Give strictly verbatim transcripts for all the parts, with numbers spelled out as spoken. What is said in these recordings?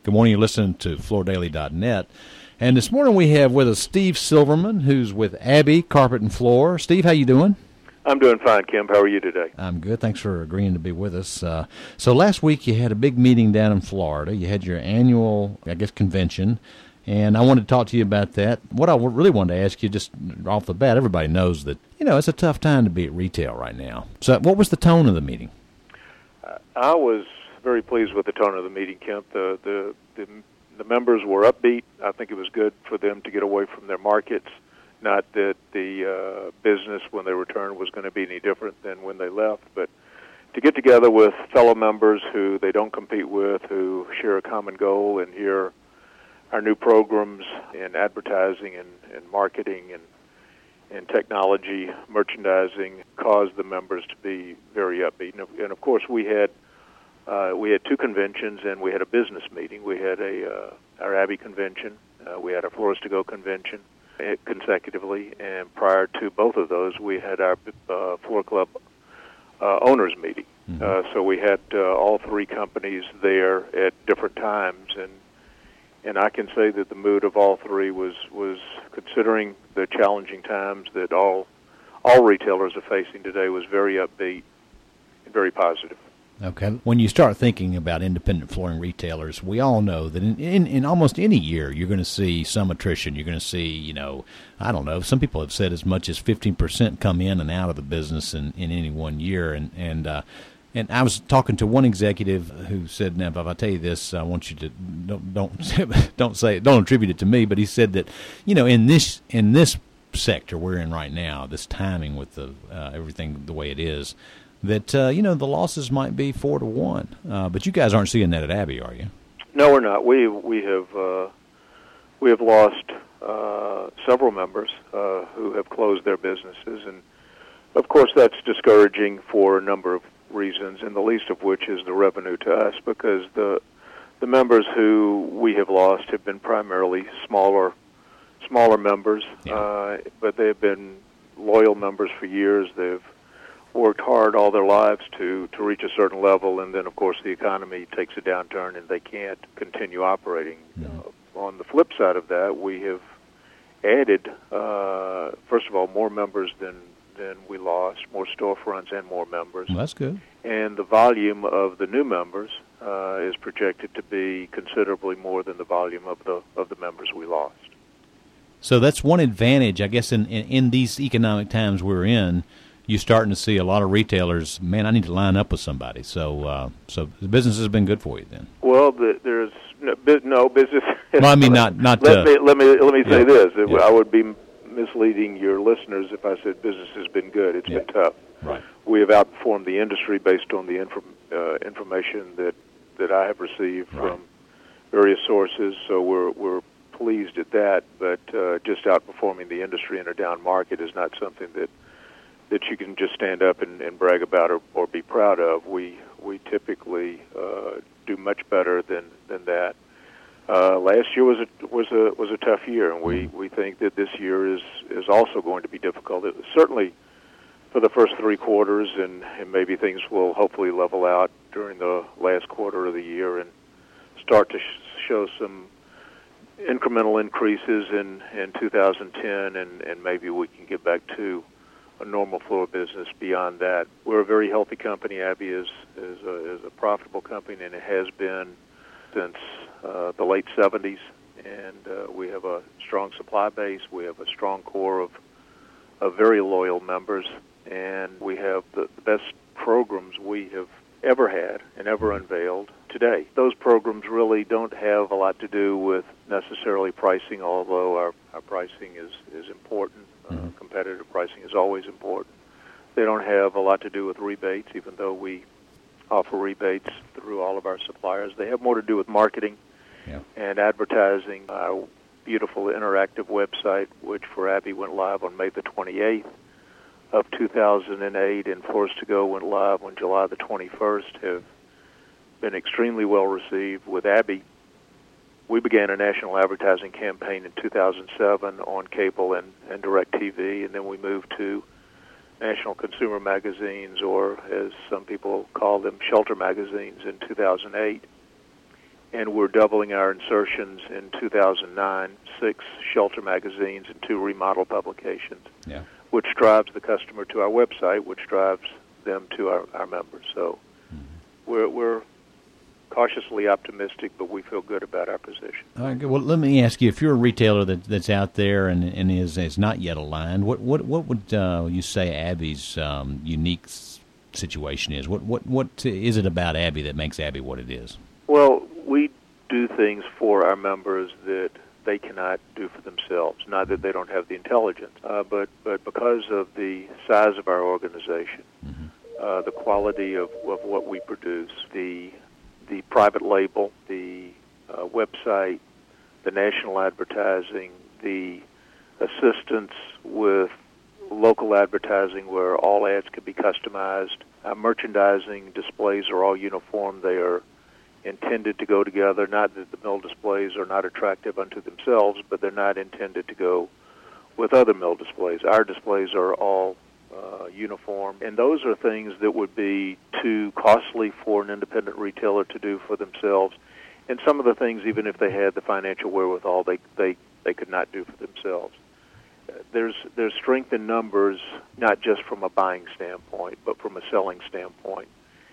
Good morning. You're listening to floor daily dot net. And this morning we have with us Steve Silverman, who's with Abbey Carpet and Floor. Steve, how you doing? I'm doing fine, Kim. How are you today? I'm good. Thanks for agreeing to be with us. Uh, so last week you had a big meeting down in Florida. You had your annual, I guess, convention, and I wanted to talk to you about that. What I really wanted to ask you just off the bat, everybody knows that, you know, it's a tough time to be at retail right now. So what was the tone of the meeting? Uh, I was very pleased with the tone of the meeting, Kemp. The, the, the, the members were upbeat. I think it was good for them to get away from their markets. Not that the uh, business when they returned was going to be any different than when they left, but to get together with fellow members who they don't compete with, who share a common goal, and hear our new programs in advertising and, and marketing and, and technology, merchandising, caused the members to be very upbeat. And of, and of course, we had uh, we had two conventions and we had a business meeting. We had a uh, our Abbey convention, uh, we had a Flores to Go convention consecutively, and prior to both of those, we had our uh, Floor Club uh, owners meeting. Mm-hmm. Uh, so we had uh, all three companies there at different times, and and I can say that the mood of all three was was considering the challenging times that all all retailers are facing today, was very upbeat and very positive. Okay. When you start thinking about independent flooring retailers, we all know that in, in, in almost any year you're going to see some attrition. You're going to see, you know, I don't know, some people have said as much as fifteen percent come in and out of the business in, in any one year. And and uh, and I was talking to one executive who said, now, if I tell you this, I want you to don't don't don't say it, don't attribute it to me, but he said that, you know, in this in this sector we're in right now, this timing with the uh, everything the way it is, that, uh, you know, the losses might be four to one. Uh, but you guys aren't seeing that at Abbey, are you? No, we're not. We we have uh, we have lost uh, several members uh, who have closed their businesses, and of course that's discouraging for a number of reasons, and the least of which is the revenue to us, because the the members who we have lost have been primarily smaller smaller members, yeah. uh, but they've been loyal members for years. They've worked hard all their lives to, to reach a certain level, and then, of course, the economy takes a downturn and they can't continue operating. Mm-hmm. Uh, on the flip side of that, we have added, uh, first of all, more members than, than we lost, more storefronts and more members. Well, that's good. And the volume of the new members uh, is projected to be considerably more than the volume of the of the members we lost. So that's one advantage, I guess, in, in, in these economic times we're in. You're starting to see a lot of retailers, man, I need to line up with somebody. So uh, so the business has been good for you then. Well, the, there's no, no business. Well, I mean, not... not let, uh, me, let me let me say yeah, this. yeah. I would be misleading your listeners if I said business has been good. It's yeah. been tough. Right. We have outperformed the industry based on the inf- uh, information that, that I have received right. from various sources, so we're we're pleased at that. But uh, just outperforming the industry in a down market is not something that that you can just stand up and, and brag about or, or be proud of. We we typically uh, do much better than, than that. Uh, last year was a was a was a tough year, and we, we think that this year is, is also going to be difficult. It, certainly for the first three quarters, and, and maybe things will hopefully level out during the last quarter of the year and start to sh- show some incremental increases in, in two thousand ten, and, and maybe we can get back to a normal flow of business beyond that. We're a very healthy company. Abbey is is a, is a profitable company, and it has been since uh, the late seventies. And uh, we have a strong supply base. We have a strong core of of very loyal members, and we have the, the best programs we have ever had and ever unveiled today. Those programs really don't have a lot to do with necessarily pricing, although our, our pricing is, is important. Mm-hmm. Uh, competitive pricing is always important. They don't have a lot to do with rebates, even though we offer rebates through all of our suppliers. They have more to do with marketing yeah. and advertising. Our beautiful interactive website, which for Abbey went live on May the twenty-eighth of two thousand eight, and Floors to Go went live on July the twenty-first, have been extremely well received. With Abbey, we began a national advertising campaign in two thousand seven on cable and, and direct T V, and then we moved to national consumer magazines, or as some people call them, shelter magazines, in two thousand eight. and we're doubling our insertions in two thousand nine, six shelter magazines and two remodel publications, yeah. which drives the customer to our website, which drives them to our, our members. So mm-hmm. we're we're cautiously optimistic, but we feel good about our position. All right, good. Well, let me ask you: if you're a retailer that, that's out there and, and is is not yet aligned, what what what would uh, you say Abbey's um, unique situation is? What what what is it about Abbey that makes Abbey what it is? Well, we do things for our members that they cannot do for themselves. Not that they don't have the intelligence, uh, but but because of the size of our organization, mm-hmm. uh, the quality of, of what we produce, the the private label, the uh, website, the national advertising, the assistance with local advertising where all ads can be customized. Our merchandising displays are all uniform. They are intended to go together. Not that the mill displays are not attractive unto themselves, but they're not intended to go with other mill displays. Our displays are all uh, uniform, and those are things that would be too costly for an independent retailer to do for themselves. And some of the things, even if they had the financial wherewithal, they they, they could not do for themselves. Uh, there's there's strength in numbers, not just from a buying standpoint, but from a selling standpoint,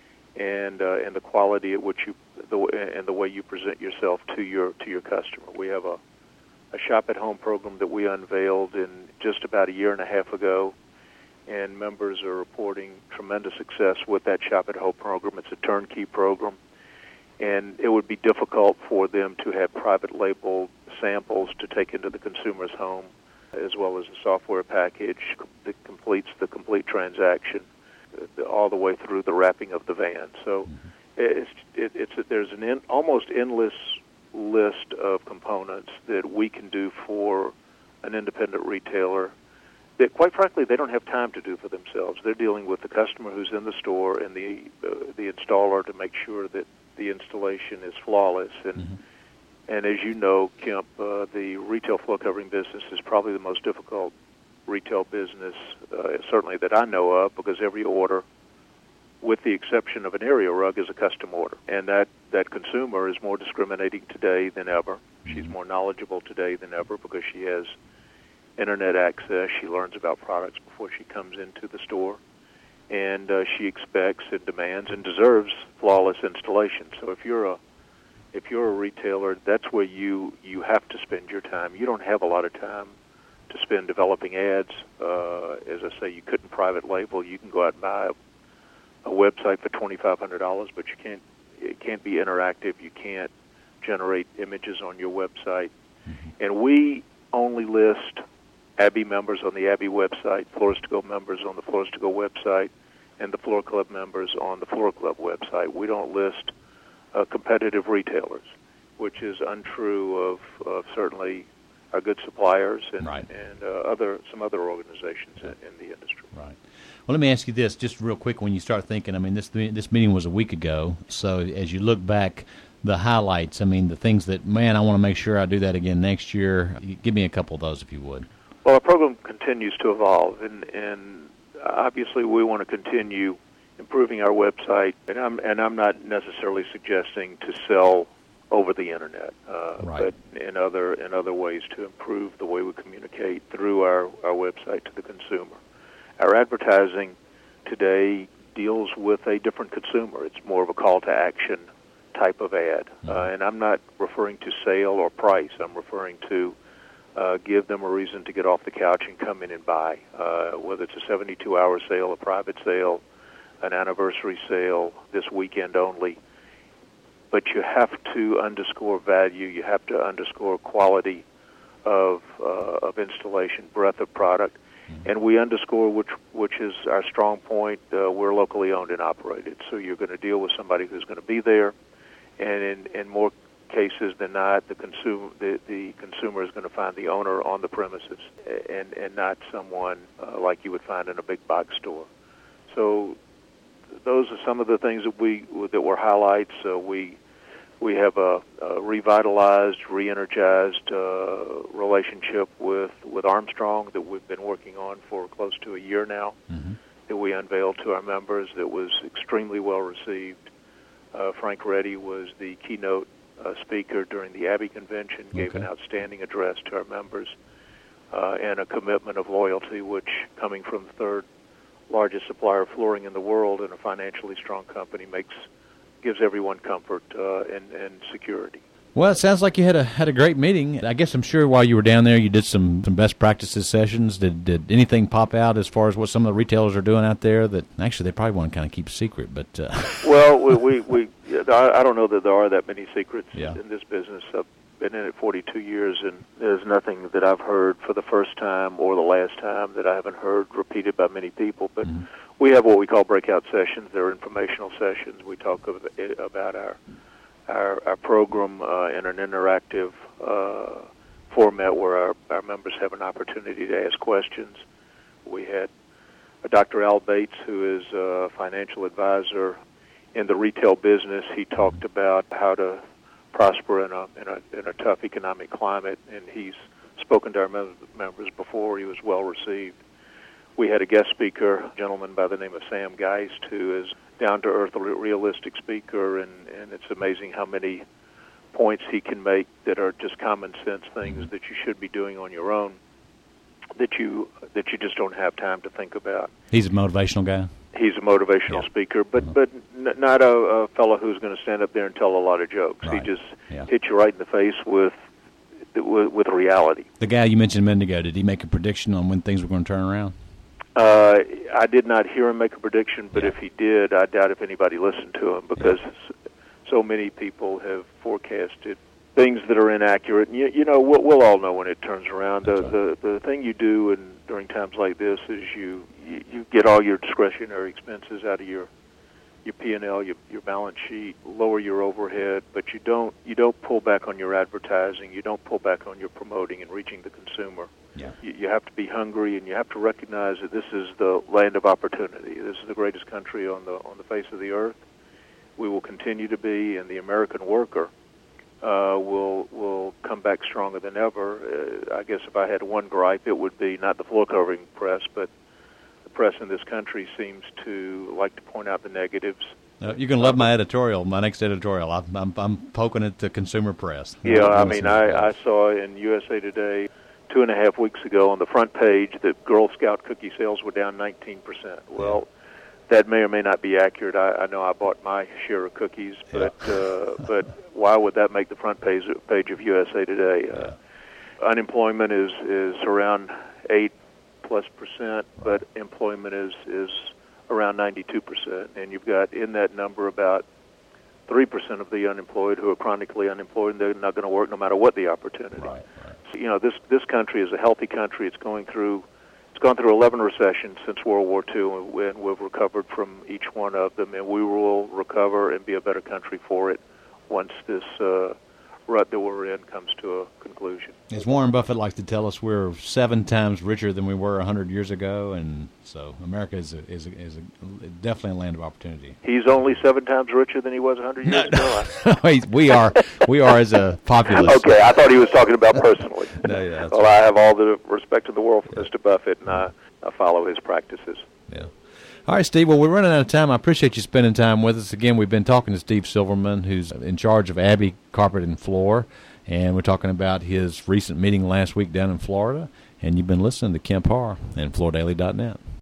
and uh, and the quality at which you the and the way you present yourself to your to your customer. We have a a shop at home program that we unveiled in just about a year and a half ago, and members are reporting tremendous success with that shop at home program. It's a turnkey program, and it would be difficult for them to have private label samples to take into the consumer's home, as well as a software package that completes the complete transaction all the way through the wrapping of the van. So it's, it, it's there's an in, almost endless list of components that we can do for an independent retailer that, quite frankly, they don't have time to do for themselves. They're dealing with the customer who's in the store and the uh, the installer to make sure that the installation is flawless. And mm-hmm. and as you know, Kemp, uh, the retail floor covering business is probably the most difficult retail business, uh, certainly that I know of, because every order, with the exception of an area rug, is a custom order. And that, that consumer is more discriminating today than ever. She's more knowledgeable today than ever because she has Internet access. She learns about products before she comes into the store. And uh, she expects and demands and deserves flawless installation. So if you're a if you're a retailer, that's where you, you have to spend your time. You don't have a lot of time to spend developing ads. Uh, as I say, you couldn't private label. You can go out and buy a, a website for twenty-five hundred dollars, but you can't. It can't be interactive. You can't generate images on your website. Mm-hmm. And we only list Abbey members on the Abbey website, Floors to Go members on the Floors to Go website, and the Floor Club members on the Floor Club website. We don't list uh, competitive retailers, which is untrue of, of certainly our good suppliers and, right. and uh, other some other organizations in, in the industry. Right. Well, let me ask you this, just real quick. When you start thinking, I mean, this this meeting was a week ago. So as you look back, the highlights, I mean, the things that, man, I want to make sure I do that again next year. Give me a couple of those, if you would. Well, our program continues to evolve, and, and obviously we want to continue improving our website. And I'm and I'm not necessarily suggesting to sell over the internet, uh, right. but in other in other ways to improve the way we communicate through our, our website to the consumer. Our advertising today deals with a different consumer. It's more of a call to action type of ad, mm-hmm. uh, and I'm not referring to sale or price. I'm referring to uh, give them a reason to get off the couch and come in and buy, uh, whether it's a seventy-two hour sale, a private sale, an anniversary sale, this weekend only. But you have to underscore value. You have to underscore quality of uh, of installation, breadth of product, mm-hmm. and we underscore which which is our strong point. Uh, we're locally owned and operated, so you're going to deal with somebody who's going to be there, and in, in more cases than not, the consumer the, the consumer is going to find the owner on the premises, and and not someone uh, like you would find in a big box store. So those are some of the things that we that were highlights. Uh, we we have a, a revitalized, re-energized uh, relationship with, with Armstrong that we've been working on for close to a year now. Mm-hmm. That we unveiled to our members. That was extremely well received. Uh, Frank Reddy was the keynote uh, speaker during the Abbey Convention, gave Okay. an outstanding address to our members, uh, and a commitment of loyalty, which, coming from the third largest supplier of flooring in the world and a financially strong company, makes gives everyone comfort uh, and, and security. Well, it sounds like you had a had a great meeting. I guess I'm sure while you were down there, you did some, some best practices sessions. Did did anything pop out as far as what some of the retailers are doing out there that actually they probably want to kind of keep secret? But uh. well, we, we, we I, I don't know that there are that many secrets Yeah. in this business. I've been in it forty-two years, and there's nothing that I've heard for the first time or the last time that I haven't heard repeated by many people. But Mm-hmm. we have what we call breakout sessions. They're informational sessions. We talk of, about our our, our program uh, in an interactive uh, format where our, our members have an opportunity to ask questions. We had uh, Doctor Al Bates, who is a financial advisor in the retail business. He talked about how to prosper in a in a, in a tough economic climate, and he's spoken to our mem- members before. He was well received. We had a guest speaker, a gentleman by the name of Sam Geist, who is down-to-earth, realistic speaker, and, and it's amazing how many points he can make that are just common sense things that you should be doing on your own, that you that you just don't have time to think about. He's a motivational guy. He's a motivational Yeah. speaker, but but n- not a, a fellow who's going to stand up there and tell a lot of jokes. Right. He just Yeah. hits you right in the face with with, with reality. The guy you mentioned a minute ago, did he make a prediction on when things were going to turn around? Uh, I did not hear him make a prediction, but Yeah. if he did, I doubt if anybody listened to him, because s- so many people have forecasted things that are inaccurate. And you, you know, we'll, we'll all know when it turns around. The, That's right. the the thing you do in, during times like this is you, you you get all your discretionary expenses out of your your P and L, your your balance sheet, lower your overhead, but you don't you don't pull back on your advertising. You don't pull back on your promoting and reaching the consumer. Yeah. You, you have to be hungry, and you have to recognize that this is the land of opportunity. This is the greatest country on the on the face of the earth. We will continue to be, and the American worker uh, will will come back stronger than ever. Uh, I guess if I had one gripe, it would be not the floor covering press, but the press in this country seems to like to point out the negatives. Uh, you can love my editorial, my next editorial. I'm, I'm, I'm poking at the consumer press. Yeah, I Doing mean, some- I, I saw in U S A Today two and a half weeks ago on the front page that Girl Scout cookie sales were down nineteen percent. Well, that may or may not be accurate. I, I know I bought my share of cookies, but Yeah. uh, but why would that make the front page page of U S A Today? Uh, Yeah. Unemployment is is around eight plus percent, but employment is is around ninety-two percent, and you've got in that number about three percent of the unemployed who are chronically unemployed, and they're not going to work no matter what the opportunity. Right, right. You know, this this country is a healthy country. It's going through it's gone through eleven recessions since World War Two, and we- and we've recovered from each one of them, and we will recover and be a better country for it once this uh, rut that we're in comes to a conclusion. As Warren Buffett likes to tell us, we're seven times richer than we were a hundred years ago, and so America is a, is a, is a, definitely a land of opportunity. He's only seven times richer than he was a hundred years ago. we are we are as a populace. Okay, I thought he was talking about personally. No, yeah, that's well, I have all the respect in the world for Mister Buffett, and I, I follow his practices. Yeah. All right, Steve. Well, we're running out of time. I appreciate you spending time with us. Again, we've been talking to Steve Silverman, who's in charge of Abbey Carpet and Floor, and we're talking about his recent meeting last week down in Florida. And you've been listening to Kemp Harr and Floor Daily dot net.